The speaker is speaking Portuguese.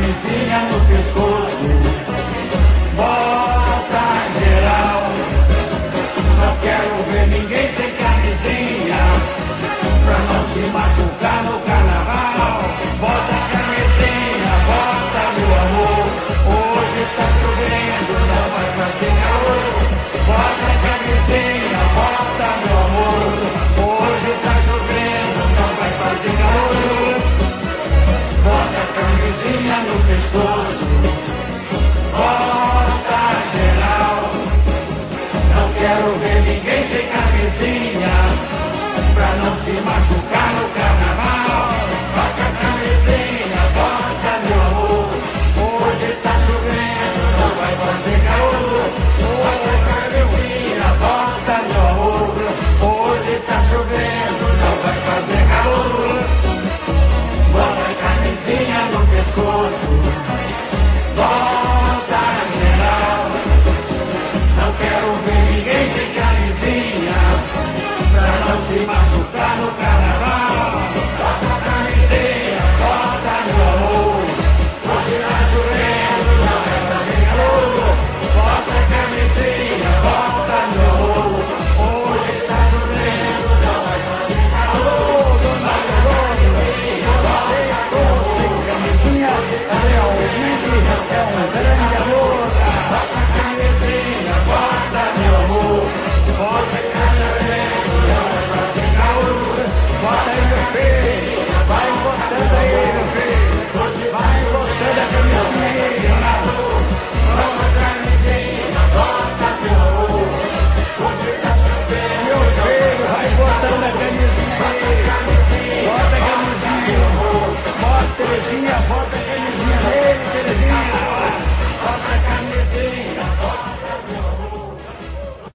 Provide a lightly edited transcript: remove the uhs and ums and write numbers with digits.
camisinha no pescoço. Bota geral, não quero ver ninguém sem camisinha, pra não se machucar no carnaval. Bota a camisinha, bota meu amor, hoje tá chovendo, não vai fazer calor. Bota a camisinha, bota meu amor, hoje tá chovendo, não vai fazer calor. Bota a camisinha no pescoço, bota geral, não quero ver ninguém sem camisinha, pra não se machucar no carnaval. Bota a camisinha, bota meu amor, hoje tá chovendo, não vai fazer calor. Bota a camisinha, bota meu amor, hoje tá chovendo, não vai fazer calor. Bota a camisinha no pescoço, bota geral, não quero ver ninguém sem camisinha, pra não se machucar no carnaval.